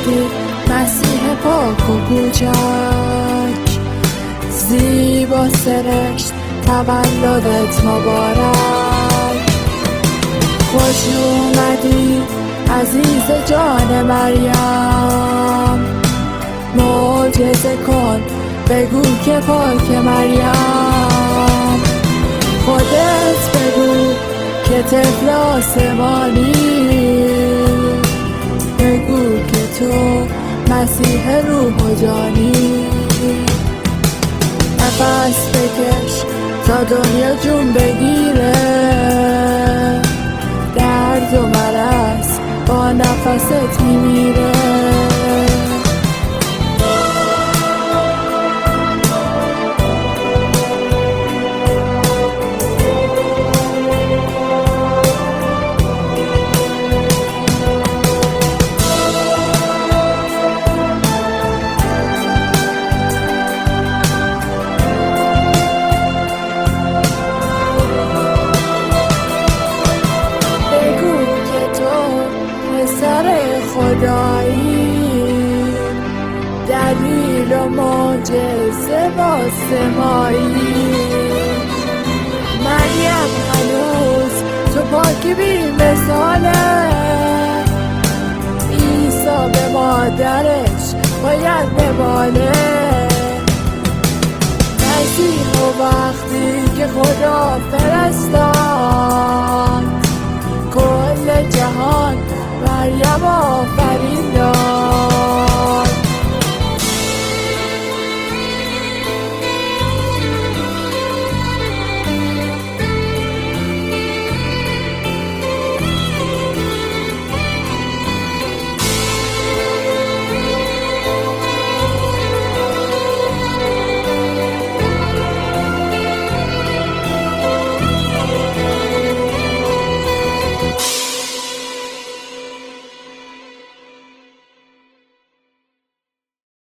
اومدی مسیح پاک و کوچک، زیبا سرشت تولدت مبارک. خوش اومدی عزیز جان مریم، معجزه کن بگو که پاک مریم. خودت بگو که طفل آسمانی، بگو که تو مسیح روح و جانی. نفس بکش تا دنیا جون بگیره، درد و مرض با نفست میمیره. خدایی دلیل و معجزه آسمایی. مریم هنوز تو پاکی بی مثاله، عیسی به مادرش باید بمانه. مسیح و وقتی که خدا فرستاد، کل جهان مریم آفرین